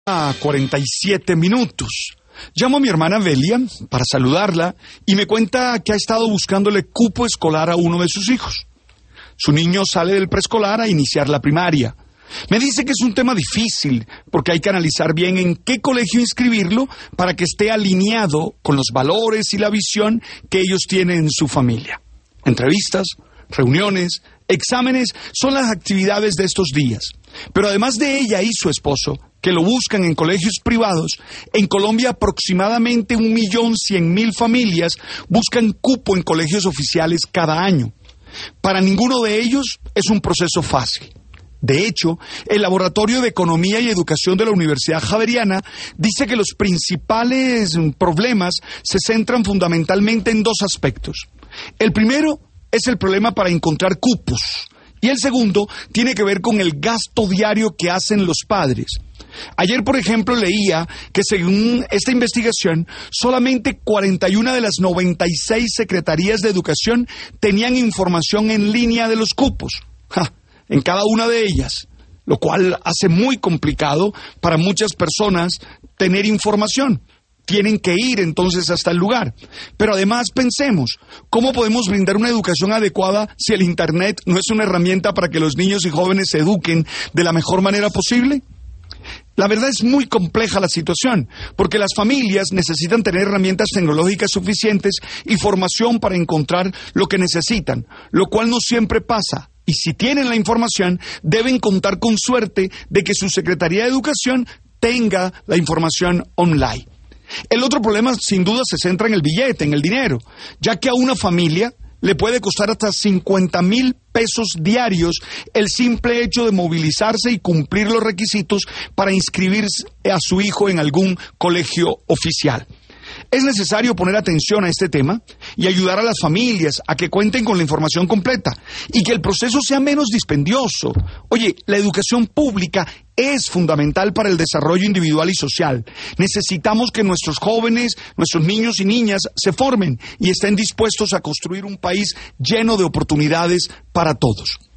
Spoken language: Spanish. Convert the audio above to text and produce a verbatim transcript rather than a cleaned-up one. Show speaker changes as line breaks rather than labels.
A cuarenta y siete minutos. Llamo a mi hermana Belia para saludarla y me cuenta que ha estado buscándole cupo escolar a uno de sus hijos. Su niño sale del preescolar a iniciar la primaria. Me dice que es un tema difícil porque hay que analizar bien en qué colegio inscribirlo para que esté alineado con los valores y la visión que ellos tienen en su familia. Entrevistas, reuniones, exámenes son las actividades de estos días. Pero además de ella y su esposo, que lo buscan en colegios privados, en Colombia aproximadamente un millón cien mil familias buscan cupo en colegios oficiales cada año. Para ninguno de ellos es un proceso fácil. De hecho, el Laboratorio de Economía y Educación de la Universidad Javeriana dice que los principales problemas se centran fundamentalmente en dos aspectos. El primero es el problema para encontrar cupos. Y el segundo tiene que ver con el gasto diario que hacen los padres. Ayer, por ejemplo, leía que según esta investigación, solamente cuarenta y una de las noventa y seis secretarías de educación tenían información en línea de los cupos. Ja, en cada una de ellas, lo cual hace muy complicado para muchas personas tener información. Tienen que ir entonces hasta el lugar. Pero además pensemos, ¿cómo podemos brindar una educación adecuada si el Internet no es una herramienta para que los niños y jóvenes se eduquen de la mejor manera posible? La verdad es muy compleja la situación, porque las familias necesitan tener herramientas tecnológicas suficientes y formación para encontrar lo que necesitan, lo cual no siempre pasa. Y si tienen la información, deben contar con suerte de que su Secretaría de Educación tenga la información online. El otro problema, sin duda, se centra en el billete, en el dinero, ya que a una familia le puede costar hasta cincuenta mil pesos diarios el simple hecho de movilizarse y cumplir los requisitos para inscribirse a su hijo en algún colegio oficial. Es necesario poner atención a este tema y ayudar a las familias a que cuenten con la información completa y que el proceso sea menos dispendioso. Oye, la educación pública es fundamental para el desarrollo individual y social. Necesitamos que nuestros jóvenes, nuestros niños y niñas se formen y estén dispuestos a construir un país lleno de oportunidades para todos.